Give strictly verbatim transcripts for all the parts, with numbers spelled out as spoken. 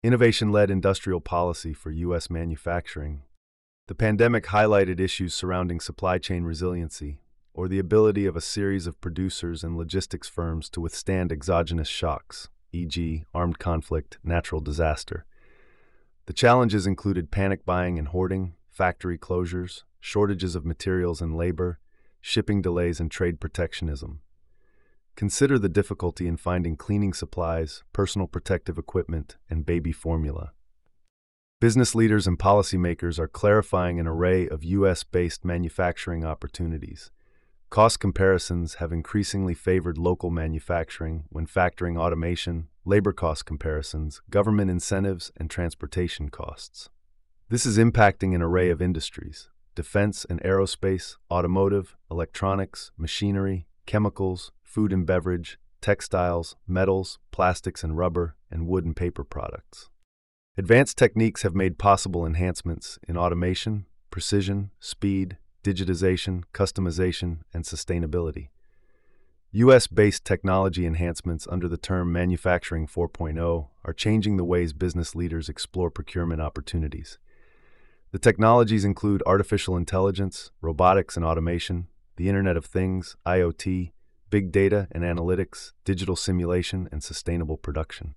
Innovation-led industrial policy for U S manufacturing. The pandemic highlighted issues surrounding supply chain resiliency, or the ability of a series of producers and logistics firms to withstand exogenous shocks, for example, armed conflict, natural disaster. The challenges included panic buying and hoarding, factory closures, shortages of materials and labor, shipping delays, and trade protectionism. Consider the difficulty in finding cleaning supplies, personal protective equipment, and baby formula. Business leaders and policymakers are clarifying an array of U S-based manufacturing opportunities. Cost comparisons have increasingly favored local manufacturing when factoring automation, labor cost comparisons, government incentives, and transportation costs. This is impacting an array of industries: defense and aerospace, automotive, electronics, machinery, chemicals, food and beverage, textiles, metals, plastics and rubber, and wood and paper products. Advanced techniques have made possible enhancements in automation, precision, speed, digitization, customization, and sustainability. U S-based technology enhancements under the term Manufacturing four point oh are changing the ways business leaders explore procurement opportunities. The technologies include artificial intelligence, robotics and automation, the Internet of Things, I O T, big data and analytics, digital simulation, and sustainable production.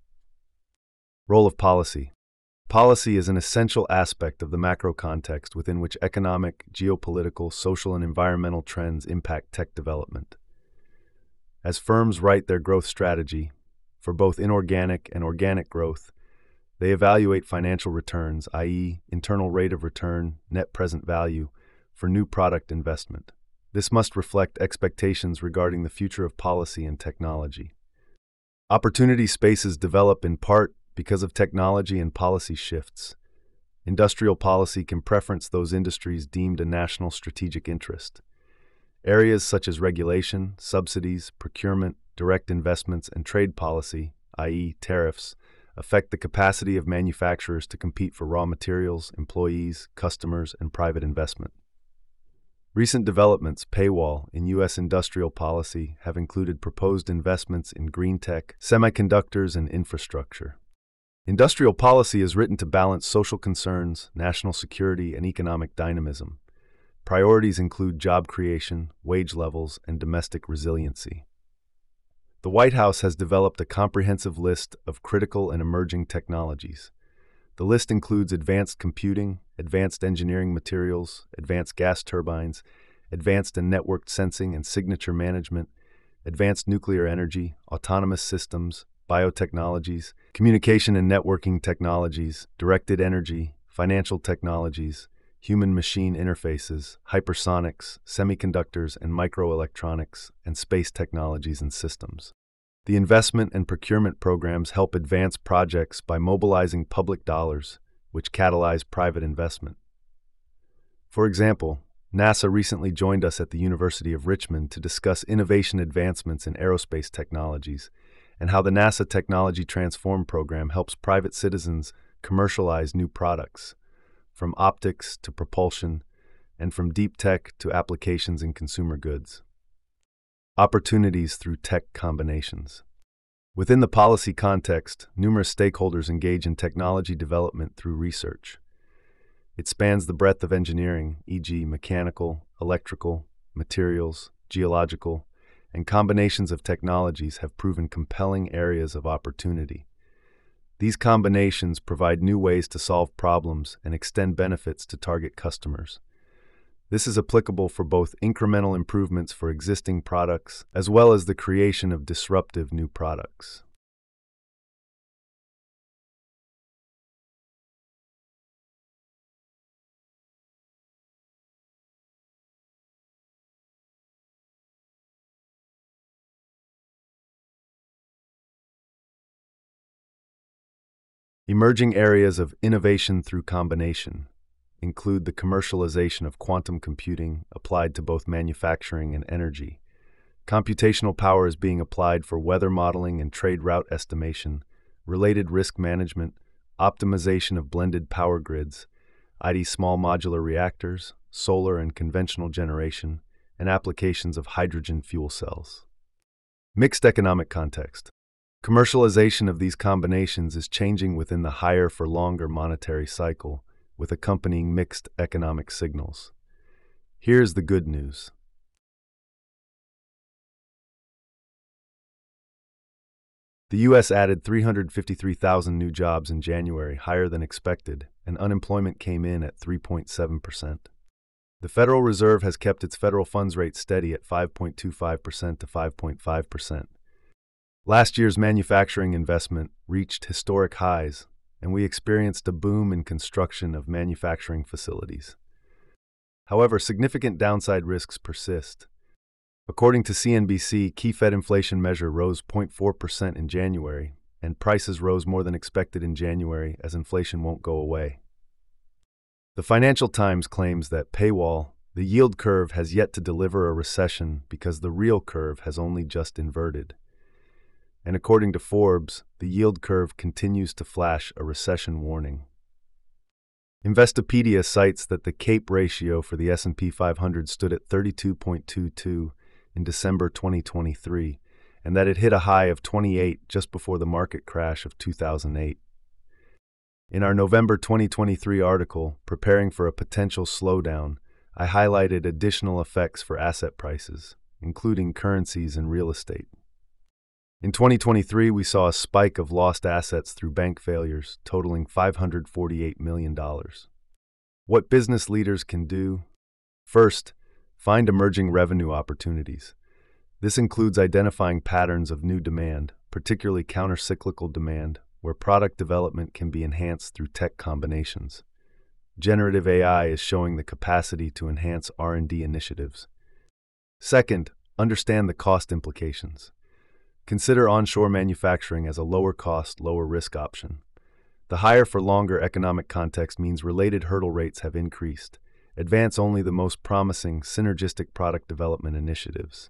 Role of policy. Policy is an essential aspect of the macro context within which economic, geopolitical, social, and environmental trends impact tech development. As firms write their growth strategy, for both inorganic and organic growth, they evaluate financial returns, that is, internal rate of return, net present value, for new product investment. This must reflect expectations regarding the future of policy and technology. Opportunity spaces develop in part because of technology and policy shifts. Industrial policy can preference those industries deemed a national strategic interest. Areas such as regulation, subsidies, procurement, direct investments, and trade policy, that is, tariffs, affect the capacity of manufacturers to compete for raw materials, employees, customers, and private investment. Recent developments, paywall, in U S industrial policy have included proposed investments in green tech, semiconductors, and infrastructure. Industrial policy is written to balance social concerns, national security, and economic dynamism. Priorities include job creation, wage levels, and domestic resiliency. The White House has developed a comprehensive list of critical and emerging technologies. The list includes advanced computing, advanced engineering materials, advanced gas turbines, advanced and networked sensing and signature management, advanced nuclear energy, autonomous systems, biotechnologies, communication and networking technologies, directed energy, financial technologies, human-machine interfaces, hypersonics, semiconductors and microelectronics, and space technologies and systems. The investment and procurement programs help advance projects by mobilizing public dollars, which catalyze private investment. For example, NASA recently joined us at the University of Richmond to discuss innovation advancements in aerospace technologies and how the NASA Technology Transform program helps private citizens commercialize new products, from optics to propulsion, and from deep tech to applications in consumer goods. Opportunities through tech combinations. Within the policy context, numerous stakeholders engage in technology development through research. It spans the breadth of engineering, for example mechanical, electrical, materials, geological, and combinations of technologies have proven compelling areas of opportunity. These combinations provide new ways to solve problems and extend benefits to target customers. This is applicable for both incremental improvements for existing products as well as the creation of disruptive new products. Emerging areas of innovation through combination include the commercialization of quantum computing applied to both manufacturing and energy. Computational power is being applied for weather modeling and trade route estimation, related risk management, optimization of blended power grids, that is small modular reactors, solar and conventional generation, and applications of hydrogen fuel cells. Mixed economic context. Commercialization of these combinations is changing within the higher-for-longer monetary cycle, with accompanying mixed economic signals. Here's the good news. The U S added three hundred fifty-three thousand new jobs in January, higher than expected, and unemployment came in at three point seven percent. The Federal Reserve has kept its federal funds rate steady at five point two five percent to five point five percent. Last year's manufacturing investment reached historic highs, and we experienced a boom in construction of manufacturing facilities. However, significant downside risks persist. According to C N B C, key Fed inflation measure rose zero point four percent in January, and prices rose more than expected in January as inflation won't go away. The Financial Times claims that paywall, the yield curve, has yet to deliver a recession because the real curve has only just inverted. And according to Forbes, the yield curve continues to flash a recession warning. Investopedia cites that the CAPE ratio for the S and P five hundred stood at thirty-two point two two in December twenty twenty-three, and that it hit a high of twenty-eight just before the market crash of two thousand eight. In our November twenty twenty-three article, Preparing for a Potential Slowdown, I highlighted additional effects for asset prices, including currencies and real estate. In twenty twenty-three, we saw a spike of lost assets through bank failures, totaling five hundred forty-eight million dollars. What business leaders can do? First, find emerging revenue opportunities. This includes identifying patterns of new demand, particularly countercyclical demand, where product development can be enhanced through tech combinations. Generative A I is showing the capacity to enhance R and D initiatives. Second, understand the cost implications. Consider onshore manufacturing as a lower-cost, lower-risk option. The higher-for-longer economic context means related hurdle rates have increased. Advance only the most promising, synergistic product development initiatives.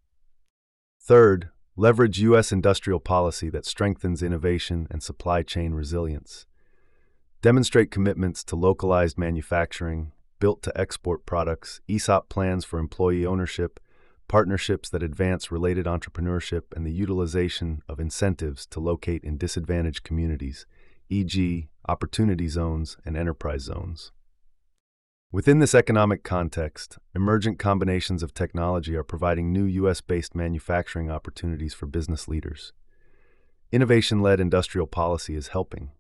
Third, leverage U S industrial policy that strengthens innovation and supply chain resilience. Demonstrate commitments to localized manufacturing, built-to-export products, E S O P plans for employee ownership, partnerships that advance related entrepreneurship, and the utilization of incentives to locate in disadvantaged communities, for example, opportunity zones and enterprise zones. Within this economic context, emergent combinations of technology are providing new U S-based manufacturing opportunities for business leaders. Innovation-led industrial policy is helping.